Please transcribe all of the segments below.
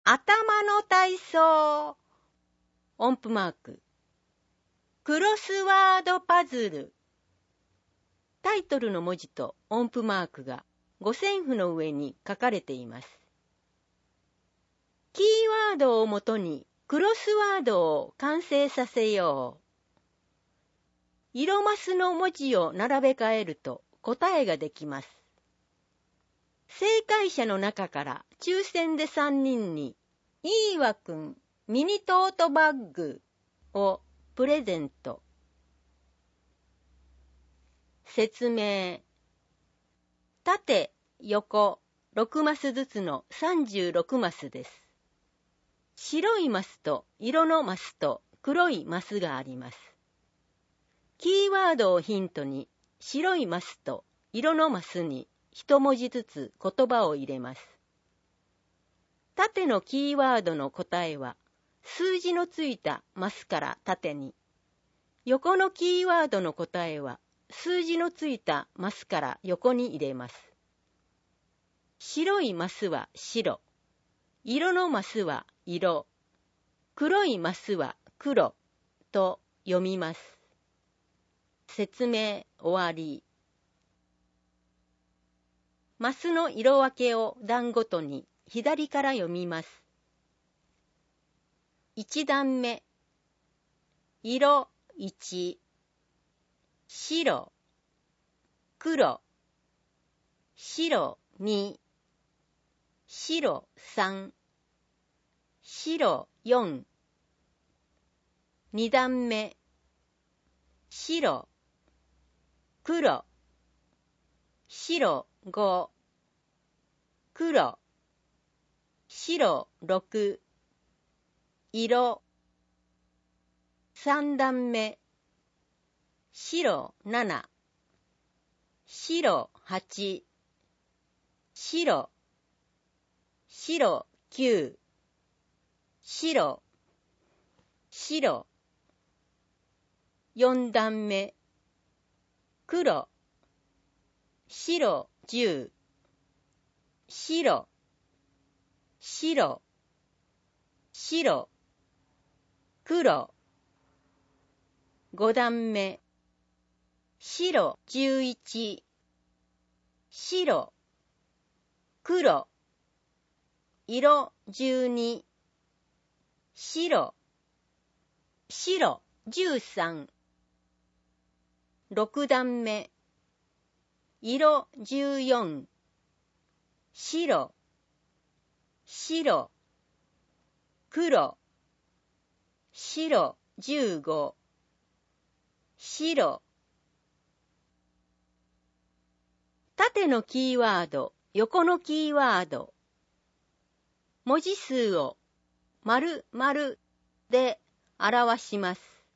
頭の体操。音符マーク。クロスワードパズル。タイトルの文字と音符マークが五線譜の上に書かれています。キーワードをもとにクロスワードを完成させよう。色マスの文字を並べ替えると答えができます。正解者の中から抽選で3人にいいわくんミニトートバッグをプレゼント。説明。縦、横、6マスずつの36マスです。白いマスと色のマスと黒いマスがあります。キーワードをヒントに白いマスと色のマスに一文字ずつ言葉を入れます。縦のキーワードの答えは数字のついたマスから縦に、横のキーワードの答えは数字のついたマスから横に入れます。白いマスは白、色のマスは色、黒いマスは黒と読みます。説明終わり。マスの色分けを段ごとに左から読みます。1段目、色1、白、黒、白2、白3、白4。2段目、白、黒、白5、黒、白6、色。3段目、白7、白8、白、白9、白、白。4段目、黒、白10、白、白、白、黒。5段目、白11、白、黒、色12、白、白13。6段目、色14、白、白、黒、白15、白。縦のキーワード、横のキーワード。文字数を〇〇で表します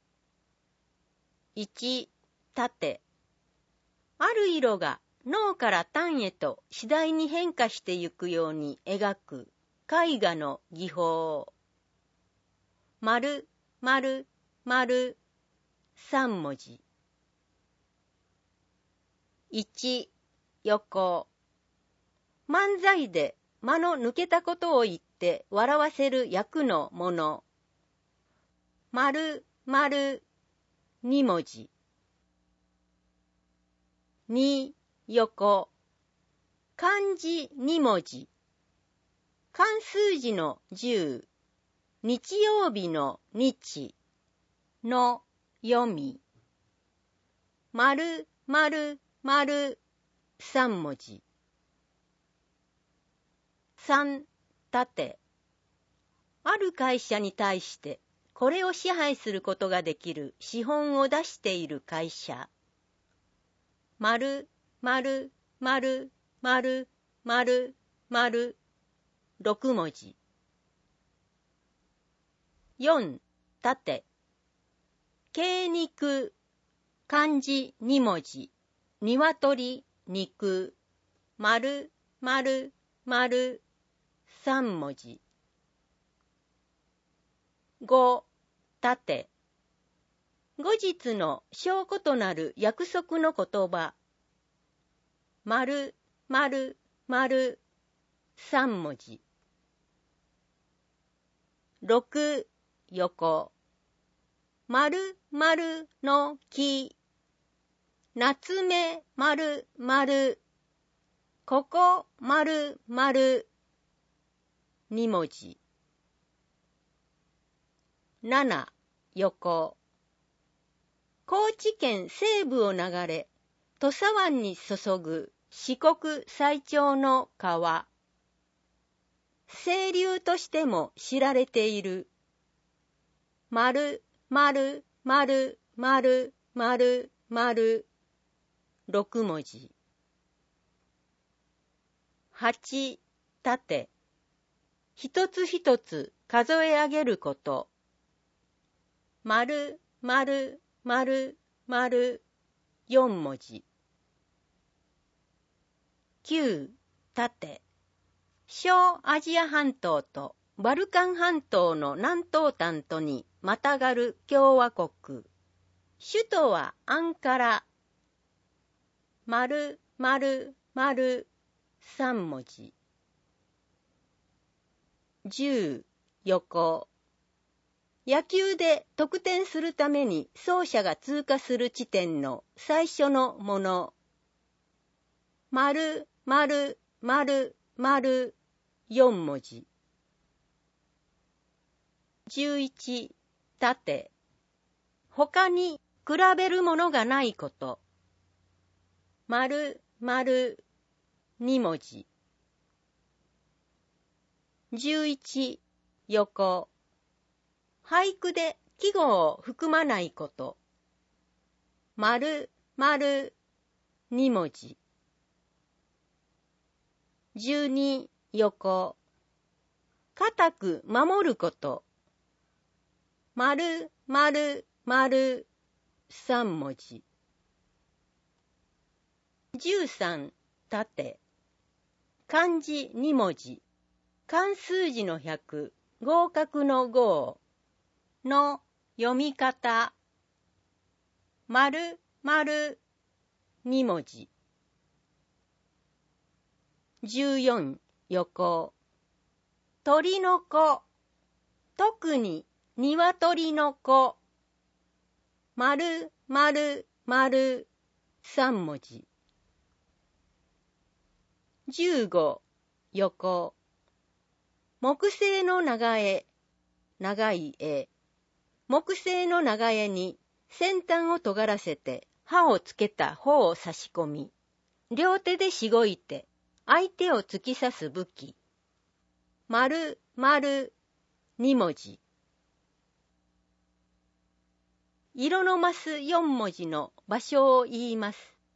。1、縦。ある色が脳から単へと次第に変化してゆくように描く絵画の技法。〇〇〇3文字。1、横。漫才で間の抜けたことを言って笑わせる役のもの。〇〇2文字。2、横。漢字2文字。漢数字の10、日曜日の日の読み。〇〇〇3文字。3、縦。ある会社に対してこれを支配することができる資本を出している会社。〇〇〇〇〇〇6文字。4、縦。鶏肉、漢字2文字。鶏、肉、〇〇〇3文字。5、縦。後日の証拠となる約束の言葉。〇〇〇3文字。 6横。丸々の木。夏目丸々。ここ丸々。2文字。7横。高知県西部を流れ、土佐湾に注ぐ四国最長の川。清流としても知られている。丸、丸、丸、丸、丸、丸。6文字。8縦。一つ一つ数え上げること。丸、丸、丸、丸。4文字。9縦。小アジア半島とバルカン半島の南東端とにまたがる共和国。首都はアンカラ。丸、丸、丸。3文字。10横。野球で得点するために走者が通過する地点の最初のもの。丸、丸、丸、丸。4文字。11縦。他に比べるものがないこと。丸、丸。2文字。11横。俳句で季語を含まないこと。丸、丸。2文字。12横。固く守ること。丸、丸、丸。3文字。13縦。漢字2文字。漢数字の100、合格の5の読み方。丸、丸。2文字。14横。鳥の子。特に鶏の子。丸、丸、丸。3文字。15横。木製の長柄。長い柄。木製の長柄に先端を尖らせて刃をつけた穂を差し込み、両手でしごいて相手を突き刺す武器。丸、丸。2文字。色のマス4文字の場所を言います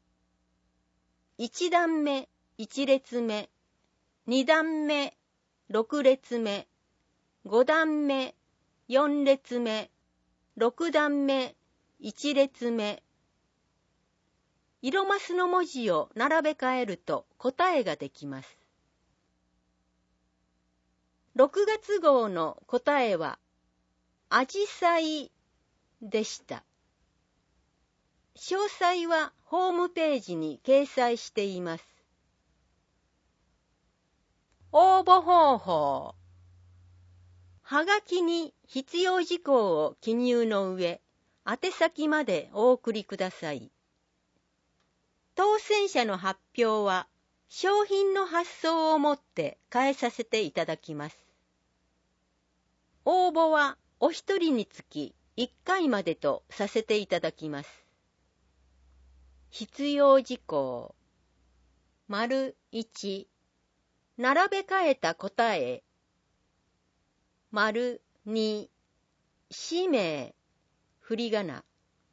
。1段目、1列目。2段目、6列目。5段目、4列目。6段目、1列目。色マスの文字を並べ替えると答えができます。6月号の答えは、アジサイでした。詳細はホームページに掲載しています。応募方法。はがきに必要事項を記入の上、宛先までお送りください。当選者の発表は、商品の発送をもって返させていただきます。応募はお一人につき1回までとさせていただきます。必要事項。丸1、並べ替えた答え。丸2、氏名、振り仮名。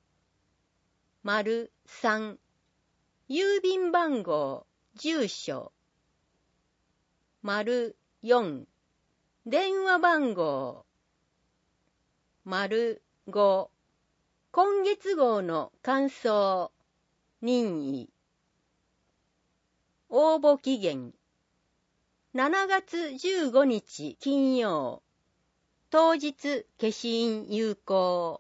丸3、郵便番号、住所。丸4、電話番号。丸5、今月号の感想、任意。応募期限、7月15日金曜。当日消印有効。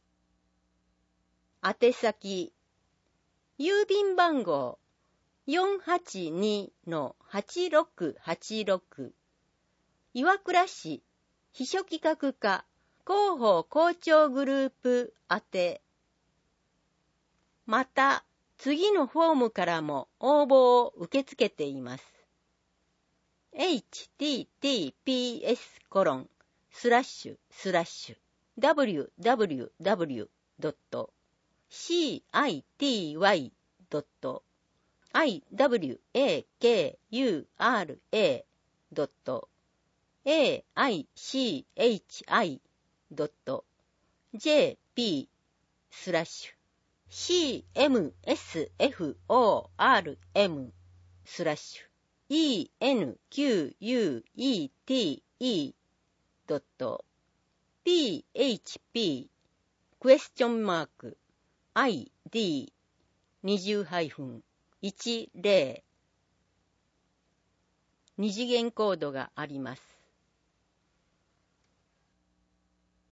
宛先、郵便番号 482-8686 岩倉市秘書企画課広報校長グループ宛て。また、次のフォームからも応募を受け付けています。www.citywa.enquete.php ID 20-10二次元コードがあります。